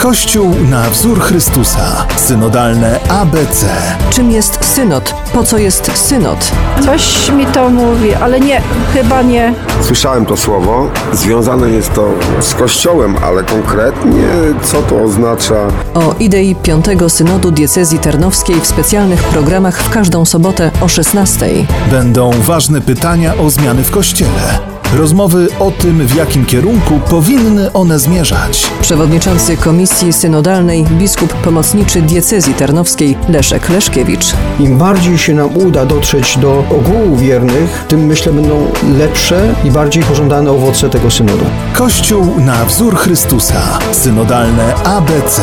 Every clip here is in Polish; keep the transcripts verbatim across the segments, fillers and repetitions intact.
Kościół na wzór Chrystusa. Synodalne A B C. Czym jest synod? Po co jest synod? Coś mi to mówi, ale nie, chyba nie. Słyszałem to słowo. Związane jest to z Kościołem, ale konkretnie co to oznacza? O idei piątego synodu diecezji tarnowskiej w specjalnych programach w każdą sobotę o szesnastej. Będą ważne pytania o zmiany w Kościele. Rozmowy o tym, w jakim kierunku powinny one zmierzać. Przewodniczący Komisji Synodalnej, biskup pomocniczy diecezji tarnowskiej Leszek Leszkiewicz. Im bardziej się nam uda dotrzeć do ogółu wiernych, tym myślę będą lepsze i bardziej pożądane owoce tego synodu. Kościół na wzór Chrystusa. Synodalne A B C.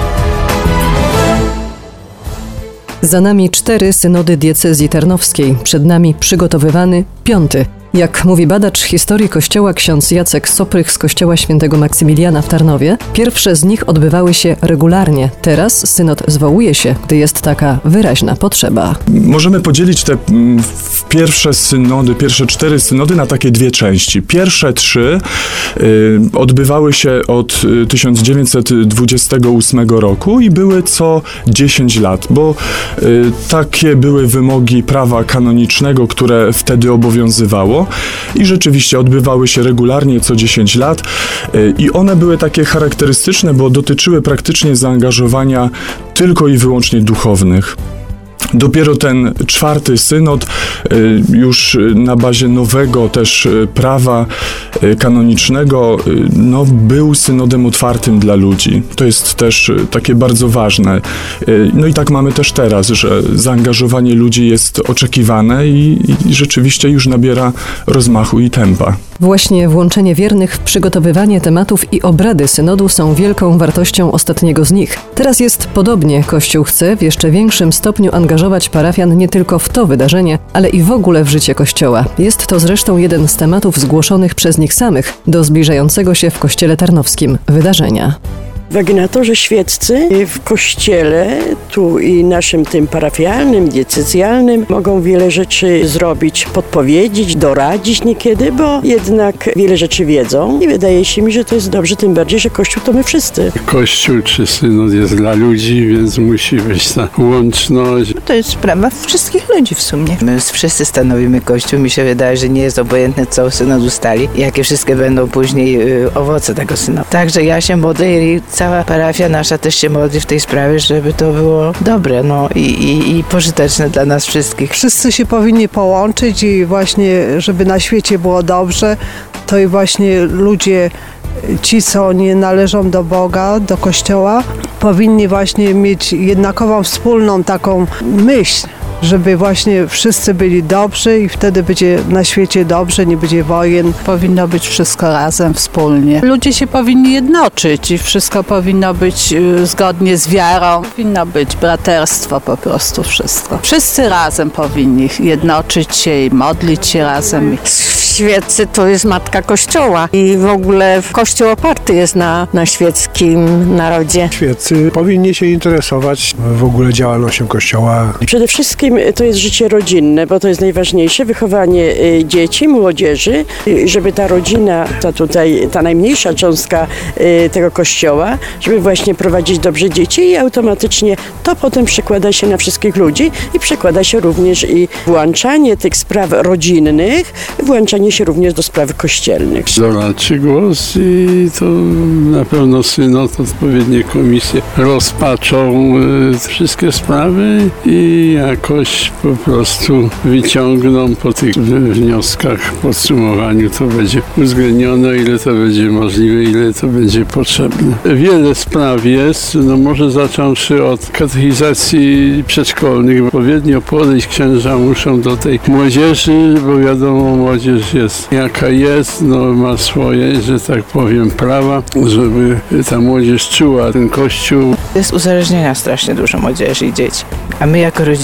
Za nami cztery synody diecezji tarnowskiej. Przed nami przygotowywany piąty. Jak mówi badacz historii Kościoła ksiądz Jacek Soprych z Kościoła Świętego Maksymiliana w Tarnowie, pierwsze z nich odbywały się regularnie. Teraz synod zwołuje się, gdy jest taka wyraźna potrzeba. Możemy podzielić te pierwsze synody, pierwsze cztery synody na takie dwie części. Pierwsze trzy y, odbywały się od tysiąc dziewięćset dwudziestego ósmego roku i były co dziesięć lat, bo y, takie były wymogi prawa kanonicznego, które wtedy obowiązywało. I rzeczywiście odbywały się regularnie co dziesięć lat i one były takie charakterystyczne, bo dotyczyły praktycznie zaangażowania tylko i wyłącznie duchownych. Dopiero ten czwarty synod już na bazie nowego też prawa kanonicznego no, był synodem otwartym dla ludzi. To jest też takie bardzo ważne. No i tak mamy też teraz, że zaangażowanie ludzi jest oczekiwane i, i rzeczywiście już nabiera rozmachu i tempa. Właśnie włączenie wiernych w przygotowywanie tematów i obrady synodu są wielką wartością ostatniego z nich. Teraz jest podobnie. Kościół chce w jeszcze większym stopniu angażować parafian nie tylko w to wydarzenie, ale i w ogóle w życie Kościoła. Jest to zresztą jeden z tematów zgłoszonych przez nich samych do zbliżającego się w Kościele Tarnowskim wydarzenia. Waginatorzy świeccy w kościele, tu i naszym tym parafialnym, diecezjalnym, mogą wiele rzeczy zrobić, podpowiedzieć, doradzić niekiedy, bo jednak wiele rzeczy wiedzą i wydaje się mi, że to jest dobrze, tym bardziej, że Kościół to my wszyscy. Kościół czy synod jest dla ludzi, więc musi być ta łączność. To jest sprawa wszystkich ludzi w sumie. My wszyscy stanowimy Kościół, mi się wydaje, że nie jest obojętne, co synod ustali, jakie wszystkie będą później y, owoce tego synodu. Także ja się modlę i cała parafia nasza też się modli w tej sprawie, żeby to było dobre no, i, i, i pożyteczne dla nas wszystkich. Wszyscy się powinni połączyć i właśnie, żeby na świecie było dobrze, to i właśnie ludzie, ci, co nie należą do Boga, do Kościoła, powinni właśnie mieć jednakową, wspólną taką myśl, żeby właśnie wszyscy byli dobrzy i wtedy będzie na świecie dobrze, nie będzie wojen. Powinno być wszystko razem, wspólnie. Ludzie się powinni jednoczyć i wszystko powinno być zgodnie z wiarą. Powinno być braterstwo po prostu, wszystko. Wszyscy razem powinni jednoczyć się i modlić się razem. Świeccy to jest matka Kościoła i w ogóle Kościół oparty jest na, na świeckim narodzie. Świeccy powinni się interesować w ogóle działalnością Kościoła. Przede wszystkim to jest życie rodzinne, bo to jest najważniejsze, wychowanie dzieci, młodzieży, żeby ta rodzina, ta tutaj, ta najmniejsza cząstka tego Kościoła, żeby właśnie prowadzić dobrze dzieci i automatycznie to potem przekłada się na wszystkich ludzi i przekłada się również i włączanie tych spraw rodzinnych, włączanie się również do spraw kościelnych. Doradczy głos i to na pewno synod, odpowiednie komisje rozpatrzą wszystkie sprawy i jakoś po prostu wyciągną po tych wnioskach, podsumowaniu to będzie uwzględnione, ile to będzie możliwe, ile to będzie potrzebne. Wiele spraw jest, no może zacząwszy od katechizacji przedszkolnych, odpowiednio podejść księża muszą do tej młodzieży, bo wiadomo, młodzież jest jaka jest, no ma swoje, że tak powiem, prawa, żeby ta młodzież czuła ten Kościół. Jest uzależnienia strasznie dużo młodzieży i dzieci, a my jako rodzice i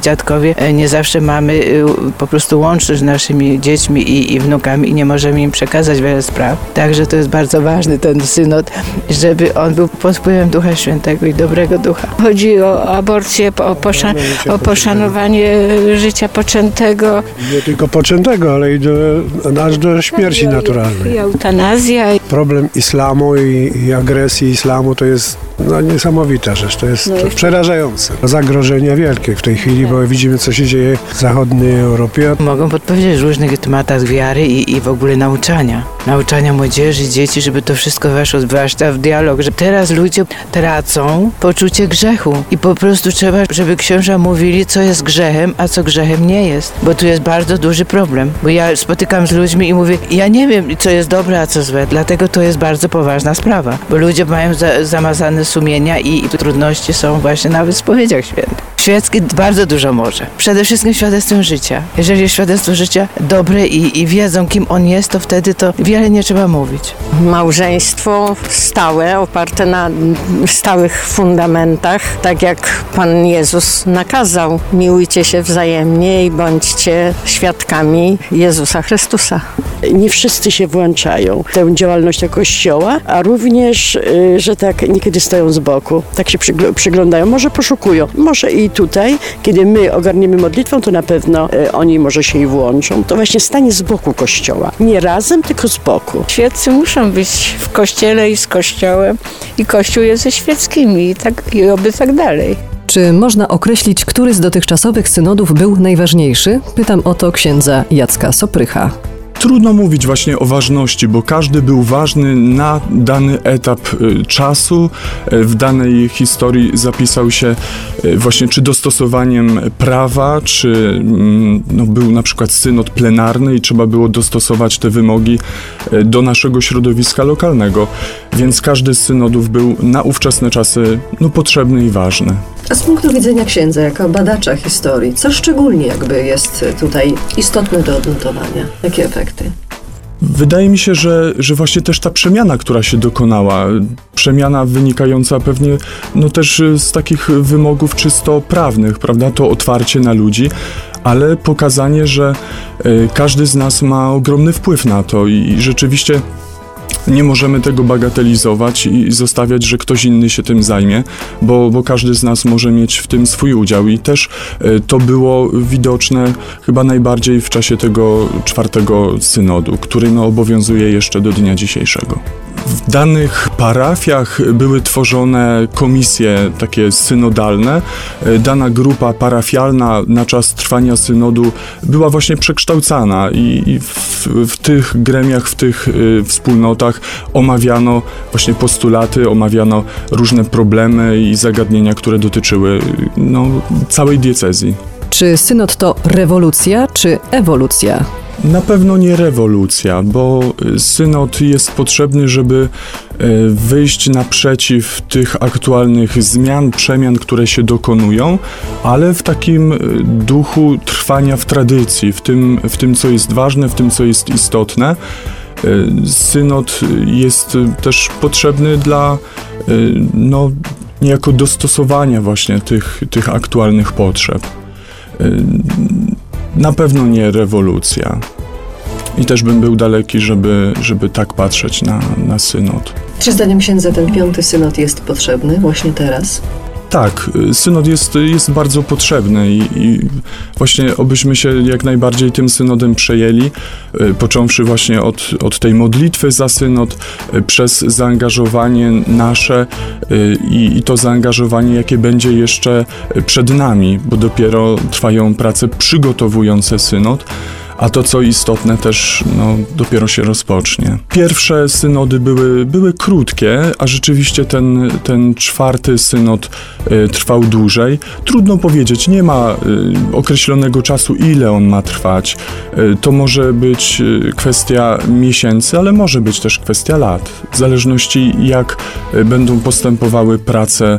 dziadkowie, nie zawsze mamy po prostu łączność z naszymi dziećmi i, i wnukami i nie możemy im przekazać wiele spraw. Także to jest bardzo ważny ten synod, żeby on był pod wpływem Ducha Świętego i dobrego ducha. Chodzi o aborcję, o, posza- o poszanowanie życia poczętego. Nie tylko poczętego, ale i do, aż do śmierci tak, naturalnej. I eutanazja. Problem islamu i, i agresji islamu to jest no, niesamowita rzecz, to jest No i- przerażające. Zagrożenia wielkie w tej chwili, bo widzimy, co się dzieje w zachodniej Europie. Mogą podpowiedzieć w różnych tematach wiary i, i w ogóle nauczania. Nauczania młodzieży, dzieci, żeby to wszystko weszło zwłaszcza w dialog, że teraz ludzie tracą poczucie grzechu i po prostu trzeba, żeby księża mówili, co jest grzechem, a co grzechem nie jest, bo tu jest bardzo duży problem, bo ja spotykam z ludźmi i mówię, ja nie wiem, co jest dobre, a co złe, dlatego to jest bardzo poważna sprawa, bo ludzie mają za, zamazane sumienia i, i trudności są właśnie nawet w spowiedziach świętych. Świecki bardzo dużo może. Przede wszystkim świadectwem życia. Jeżeli jest świadectwo życia dobre i, i wiedzą, kim on jest, to wtedy to wiele nie trzeba mówić. Małżeństwo stałe, oparte na stałych fundamentach, tak jak Pan Jezus nakazał. Miłujcie się wzajemnie i bądźcie świadkami Jezusa Chrystusa. Nie wszyscy się włączają w tę działalność Kościoła, a również, y, że tak niekiedy stoją z boku, tak się przygl- przyglądają, może poszukują. Może i tutaj, kiedy my ogarniemy modlitwą, to na pewno y, oni może się i włączą. To właśnie stanie z boku Kościoła. Nie razem, tylko z boku. Świeccy muszą być w Kościele i z Kościołem i Kościół jest ze świeckimi i, tak, i oby tak dalej. Czy można określić, który z dotychczasowych synodów był najważniejszy? Pytam o to księdza Jacka Soprycha. Trudno mówić właśnie o ważności, bo każdy był ważny na dany etap y, czasu. Y, w danej historii zapisał się y, właśnie czy dostosowaniem prawa, czy mm, no, był na przykład synod plenarny i trzeba było dostosować te wymogi y, do naszego środowiska lokalnego. Więc każdy z synodów był na ówczesne czasy no, potrzebny i ważny. A z punktu widzenia księdza, jako badacza historii, co szczególnie jakby jest tutaj istotne do odnotowania? Jakie efekty? Wydaje mi się, że, że właśnie też ta przemiana, która się dokonała, przemiana wynikająca pewnie no też z takich wymogów czysto prawnych, prawda, to otwarcie na ludzi, ale pokazanie, że y, każdy z nas ma ogromny wpływ na to i, i rzeczywiście nie możemy tego bagatelizować i zostawiać, że ktoś inny się tym zajmie, bo, bo każdy z nas może mieć w tym swój udział i też y, to było widoczne chyba najbardziej w czasie tego czwartego synodu, który no, obowiązuje jeszcze do dnia dzisiejszego. W danych parafiach były tworzone komisje takie synodalne. Dana grupa parafialna na czas trwania synodu była właśnie przekształcana i, i w, w tych gremiach, w tych y, wspólnotach omawiano właśnie postulaty, omawiano różne problemy i zagadnienia, które dotyczyły no, całej diecezji. Czy synod to rewolucja, czy ewolucja? Na pewno nie rewolucja, bo synod jest potrzebny, żeby wyjść naprzeciw tych aktualnych zmian, przemian, które się dokonują, ale w takim duchu trwania w tradycji, w tym, w tym co jest ważne, w tym, co jest istotne. Synod jest też potrzebny dla no, niejako dostosowania właśnie tych, tych aktualnych potrzeb. Na pewno nie rewolucja. I też bym był daleki, żeby, żeby tak patrzeć na, na synod. Czy zdaniem księdza ten piąty synod jest potrzebny właśnie teraz? Tak, synod jest, jest bardzo potrzebny i, i właśnie obyśmy się jak najbardziej tym synodem przejęli, począwszy właśnie od, od tej modlitwy za synod, przez zaangażowanie nasze i, i to zaangażowanie, jakie będzie jeszcze przed nami, bo dopiero trwają prace przygotowujące synod. A to, co istotne, też no, dopiero się rozpocznie. Pierwsze synody były, były krótkie, a rzeczywiście ten, ten czwarty synod y, trwał dłużej. Trudno powiedzieć, nie ma y, określonego czasu, ile on ma trwać. Y, to może być y, kwestia miesięcy, ale może być też kwestia lat. W zależności jak y, będą postępowały prace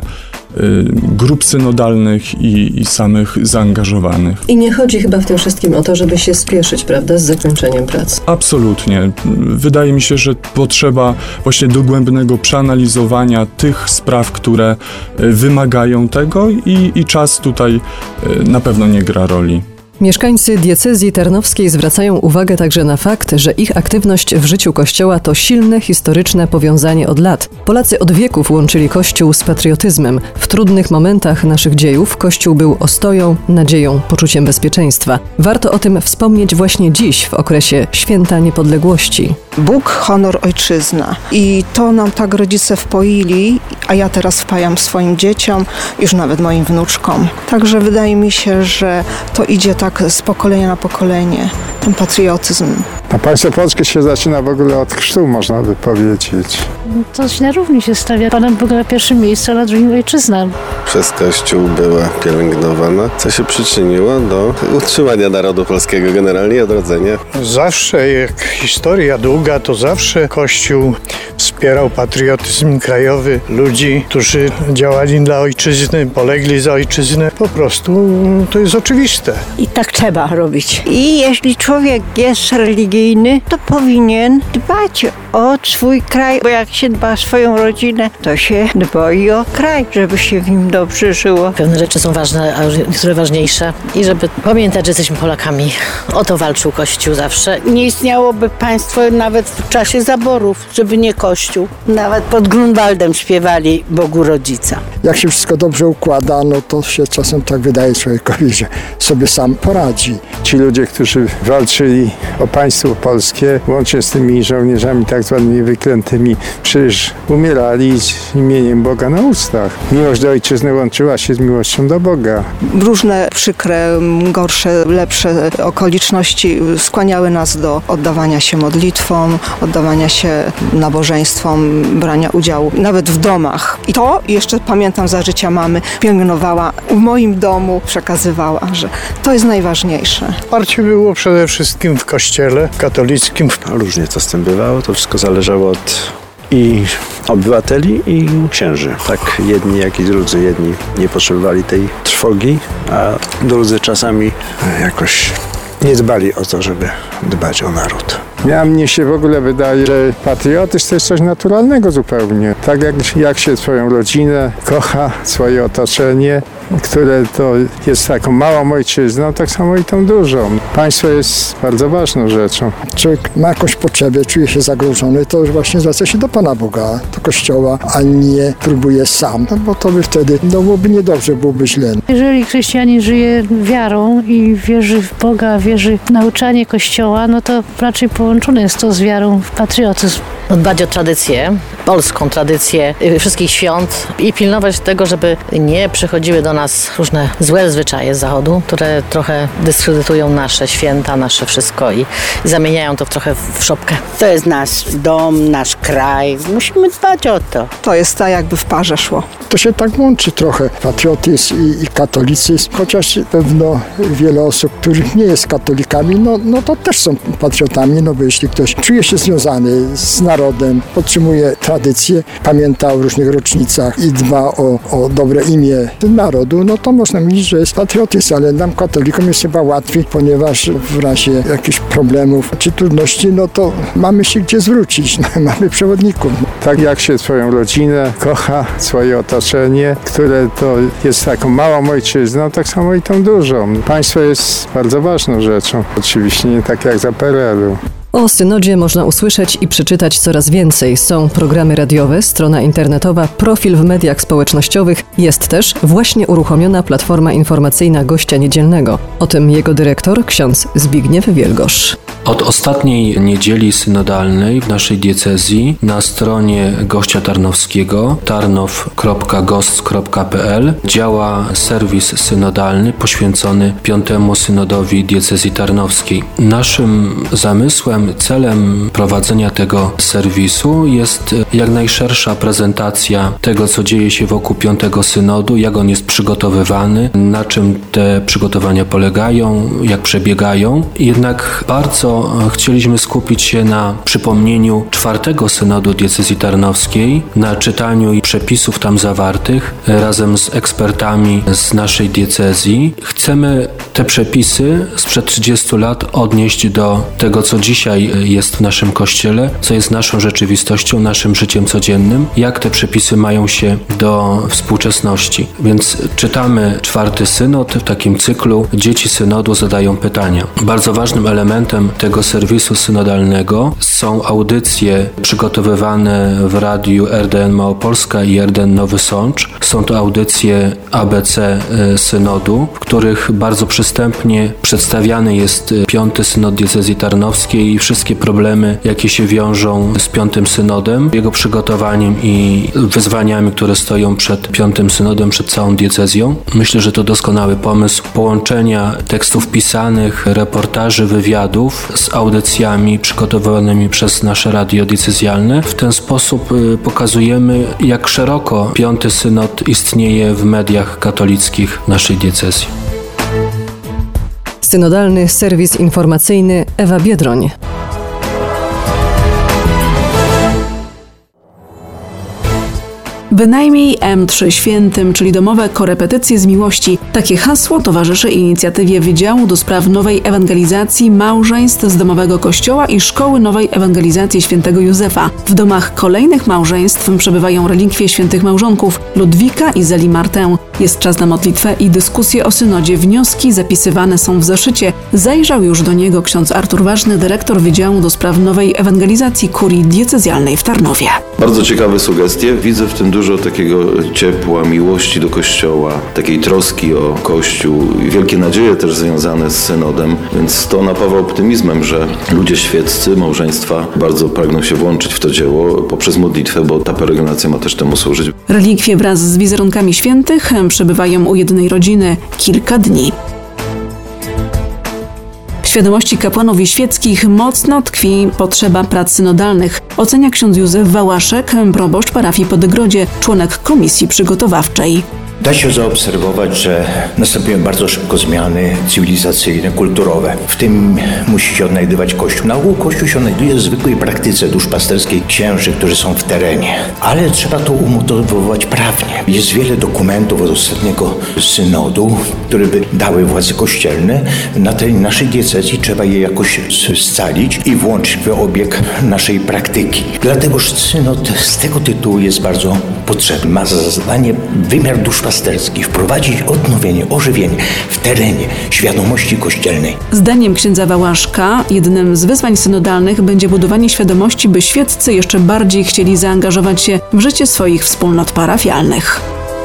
grup synodalnych i, i samych zaangażowanych. I nie chodzi chyba w tym wszystkim o to, żeby się spieszyć, prawda, z zakończeniem prac. Absolutnie. Wydaje mi się, że potrzeba właśnie dogłębnego przeanalizowania tych spraw, które wymagają tego i, i czas tutaj na pewno nie gra roli. Mieszkańcy diecezji tarnowskiej zwracają uwagę także na fakt, że ich aktywność w życiu Kościoła to silne historyczne powiązanie od lat. Polacy od wieków łączyli Kościół z patriotyzmem. W trudnych momentach naszych dziejów Kościół był ostoją, nadzieją, poczuciem bezpieczeństwa. Warto o tym wspomnieć właśnie dziś, w okresie Święta Niepodległości. Bóg, honor, ojczyzna. I to nam tak rodzice wpoili, a ja teraz wpajam swoim dzieciom, już nawet moim wnuczkom. Także wydaje mi się, że to idzie tak z pokolenia na pokolenie, ten patriotyzm. A państwo polskie się zaczyna w ogóle od chrztu, można by powiedzieć. To na równi się stawia Panem Bogiem na pierwszym miejscu, a na drugim ojczyzna. Przez Kościół była pielęgnowana, co się przyczyniło do utrzymania narodu polskiego generalnie i odrodzenia. Zawsze, jak historia długa, to zawsze Kościół wspierał patriotyzm krajowy ludzi, którzy działali dla ojczyzny, polegli za ojczyznę. Po prostu to jest oczywiste. I tak trzeba robić. I jeśli człowiek jest religijny, to powinien dbać o swój kraj, bo jak się dba o swoją rodzinę, to się dba i o kraj, żeby się w nim dobrze żyło. Pewne rzeczy są ważne, a niektóre ważniejsze. I żeby pamiętać, że jesteśmy Polakami. O to walczył Kościół zawsze. Nie istniałoby państwo nawet w czasie zaborów, żeby nie Kościół. Nawet pod Grunwaldem śpiewali Bogu Rodzica. Jak się wszystko dobrze układa, no to się czasem tak wydaje człowiekowi, że sobie sam poradzi. Ci ludzie, którzy walczyli o państwo polskie, łącznie z tymi żołnierzami tak zwanymi wyklętymi, przecież umierali z imieniem Boga na ustach. Miłość do ojczyzny łączyła się z miłością do Boga. Różne przykre, gorsze, lepsze okoliczności skłaniały nas do oddawania się modlitwom, oddawania się nabożeństwom, brania udziału nawet w domach. I to jeszcze pamiętam za życia mamy, pielęgnowała w moim domu, przekazywała, że to jest najważniejsze. Wsparcie było przede wszystkim w kościele katolickim. No, różnie to z tym bywało, to wszystko zależało od i obywateli i księży. Tak jedni, jak i drudzy. Jedni nie potrzebowali tej trwogi, a drudzy czasami jakoś nie dbali o to, żeby dbać o naród. Ja, mnie się w ogóle wydaje, że patriotyzm to jest coś naturalnego zupełnie. Tak jak, jak się swoją rodzinę kocha, swoje otoczenie, które to jest taką małą ojczyzną, tak samo i tą dużą. Państwo jest bardzo ważną rzeczą. Człowiek ma jakąś potrzebę, czuje się zagrożony, to właśnie zwraca się do Pana Boga, do Kościoła, a nie próbuje sam, no bo to by wtedy no, byłoby niedobrze, byłoby źle. Jeżeli chrześcijanin żyje wiarą i wierzy w Boga, wierzy w nauczanie Kościoła, no to raczej połączone jest to z wiarą w patriotyzm. Dbać o tradycję, polską tradycję wszystkich świąt i pilnować tego, żeby nie przychodziły do nas różne złe zwyczaje z zachodu, które trochę dyskredytują nasze święta, nasze wszystko i, i zamieniają to trochę w szopkę. To jest nasz dom, nasz kraj. Musimy dbać o to. To jest tak, jakby w parze szło. To się tak łączy trochę patriotyzm i, i katolicyzm, chociaż pewno wiele osób, których nie jest katolikami, no, no to też są patriotami, no bo jeśli ktoś czuje się związany z narodem, podtrzymuje tradycję, pamięta o różnych rocznicach i dba o, o dobre imię narodu, no to można mówić, że jest patriotyzm, ale nam katolikom jest chyba łatwiej, ponieważ w razie jakichś problemów czy trudności, no to mamy się gdzie zwrócić, mamy przewodników. Tak jak się swoją rodzinę kocha, swoje otoczenie, które to jest taką małą ojczyzną, tak samo i tą dużą. Państwo jest bardzo ważną rzeczą, oczywiście nie tak jak za P R L u. O synodzie można usłyszeć i przeczytać coraz więcej. Są programy radiowe, strona internetowa, profil w mediach społecznościowych. Jest też właśnie uruchomiona platforma informacyjna Gościa Niedzielnego. O tym jego dyrektor, ksiądz Zbigniew Wielgosz. Od ostatniej niedzieli synodalnej w naszej diecezji na stronie Gościa Tarnowskiego tarnow kropka gost kropka p l działa serwis synodalny poświęcony piątemu synodowi diecezji tarnowskiej. Naszym zamysłem Celem, celem prowadzenia tego serwisu jest jak najszersza prezentacja tego, co dzieje się wokół Piątego Synodu, jak on jest przygotowywany, na czym te przygotowania polegają, jak przebiegają. Jednak bardzo chcieliśmy skupić się na przypomnieniu Czwartego Synodu Diecezji Tarnowskiej, na czytaniu i przepisów tam zawartych razem z ekspertami z naszej diecezji. Chcemy te przepisy sprzed trzydziestu lat odnieść do tego, co dzisiaj jest w naszym Kościele, co jest naszą rzeczywistością, naszym życiem codziennym, jak te przepisy mają się do współczesności. Więc czytamy Czwarty Synod w takim cyklu Dzieci Synodu zadają pytania. Bardzo ważnym elementem tego serwisu synodalnego są audycje przygotowywane w radiu R D N Małopolska i R D N Nowy Sącz. Są to audycje A B C Synodu, w których bardzo przystępnie przedstawiany jest Piąty Synod Diecezji Tarnowskiej i wszystkie problemy, jakie się wiążą z Piątym Synodem, jego przygotowaniem i wyzwaniami, które stoją przed Piątym Synodem, przed całą diecezją. Myślę, że to doskonały pomysł połączenia tekstów pisanych, reportaży, wywiadów z audycjami przygotowanymi przez nasze radio diecezjalne. W ten sposób pokazujemy, jak szeroko Piąty Synod istnieje w mediach katolickich naszej diecezji. Synodalny serwis informacyjny Ewa Biedroń. Bynajmniej M trzy Świętym, czyli domowe korepetycje z miłości. Takie hasło towarzyszy inicjatywie Wydziału do Spraw Nowej Ewangelizacji Małżeństw z Domowego Kościoła i Szkoły Nowej Ewangelizacji Świętego Józefa. W domach kolejnych małżeństw przebywają relikwie świętych małżonków Ludwika i Zeli Martę. Jest czas na modlitwę i dyskusję o synodzie. Wnioski zapisywane są w zeszycie. Zajrzał już do niego ksiądz Artur Ważny, dyrektor Wydziału do Spraw Nowej Ewangelizacji Kurii Diecezjalnej w Tarnowie. Bardzo ciekawe sugestie. Widzę w tym dużo takiego ciepła, miłości do Kościoła, takiej troski o Kościół i wielkie nadzieje też związane z synodem, więc to napawa optymizmem, że ludzie świeccy, małżeństwa bardzo pragną się włączyć w to dzieło poprzez modlitwę, bo ta peregrinacja ma też temu służyć. Relikwie wraz z wizerunkami świętych przebywają u jednej rodziny kilka dni. W świadomości kapłanów i świeckich mocno tkwi potrzeba prac synodalnych, ocenia ksiądz Józef Wałaszek, proboszcz parafii Podygrodzie, członek komisji przygotowawczej. Da się zaobserwować, że następują bardzo szybko zmiany cywilizacyjne, kulturowe. W tym musi się odnajdywać Kościół. Na ogół Kościół się odnajduje w zwykłej praktyce duszpasterskiej księży, którzy są w terenie. Ale trzeba to umotywować prawnie. Jest wiele dokumentów od ostatniego synodu, które by dały władze kościelne. Na tej naszej diecezji trzeba je jakoś scalić i włączyć w obieg naszej praktyki. Dlategoż synod z tego tytułu jest bardzo potrzebny. Ma za zadanie wymiar duszpasterski wprowadzić odnowienie, ożywienie w terenie świadomości kościelnej. Zdaniem księdza Wałaszka jednym z wyzwań synodalnych będzie budowanie świadomości, by świeccy jeszcze bardziej chcieli zaangażować się w życie swoich wspólnot parafialnych.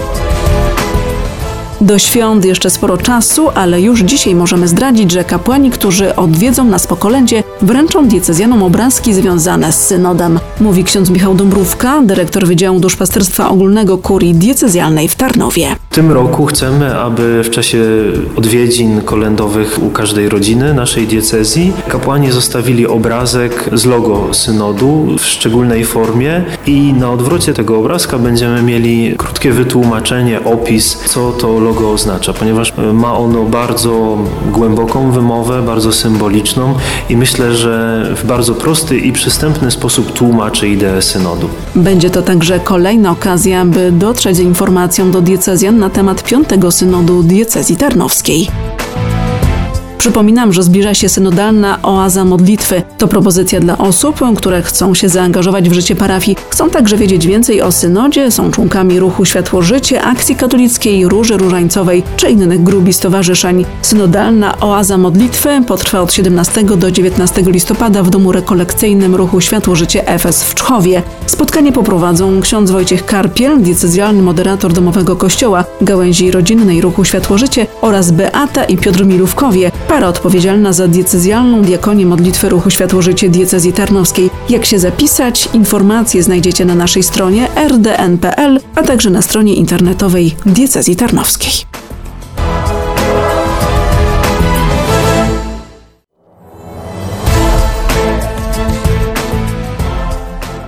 Do świąt jeszcze sporo czasu, ale już dzisiaj możemy zdradzić, że kapłani, którzy odwiedzą nas po kolędzie, wręczą diecezjanom obrazki związane z synodem. Mówi ksiądz Michał Dąbrówka, dyrektor Wydziału Duszpasterstwa Ogólnego Kurii Diecezjalnej w Tarnowie. W tym roku chcemy, aby w czasie odwiedzin kolędowych u każdej rodziny naszej diecezji kapłani zostawili obrazek z logo synodu w szczególnej formie i na odwrocie tego obrazka będziemy mieli krótkie wytłumaczenie, opis, co to logo oznacza, ponieważ ma ono bardzo głęboką wymowę, bardzo symboliczną i myślę, że w bardzo prosty i przystępny sposób tłumaczy ideę synodu. Będzie to także kolejna okazja, by dotrzeć z informacją do diecezjan na temat Piątego Synodu Diecezji Tarnowskiej. Przypominam, że zbliża się synodalna oaza modlitwy. To propozycja dla osób, które chcą się zaangażować w życie parafii. Chcą także wiedzieć więcej o synodzie, są członkami ruchu Światło-Życie, Akcji Katolickiej, Róży Różańcowej czy innych grup i stowarzyszeń. Synodalna oaza modlitwy potrwa od siedemnastego do dziewiętnastego listopada w domu rekolekcyjnym ruchu Światło-Życie Efes w Czchowie. Spotkanie poprowadzą ksiądz Wojciech Karpiel, diecezjalny moderator Domowego Kościoła, gałęzi rodzinnej ruchu Światło-Życie oraz Beata i Piotr Milówkowie, para odpowiedzialna za diecezjalną diakonię modlitwy ruchu Światło-Życie Diecezji Tarnowskiej. Jak się zapisać? Informacje znajdziecie na naszej stronie r d n kropka p l, a także na stronie internetowej Diecezji Tarnowskiej.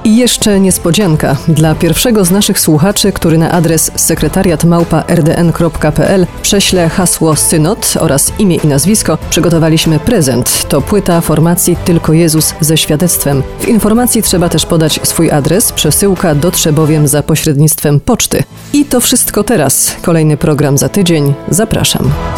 I jeszcze niespodzianka. Dla pierwszego z naszych słuchaczy, który na adres sekretariat małpa r d n kropka p l prześle hasło synod oraz imię i nazwisko, przygotowaliśmy prezent. To płyta formacji Tylko Jezus ze świadectwem. W informacji trzeba też podać swój adres. Przesyłka dotrze bowiem za pośrednictwem poczty. I to wszystko teraz. Kolejny program za tydzień. Zapraszam.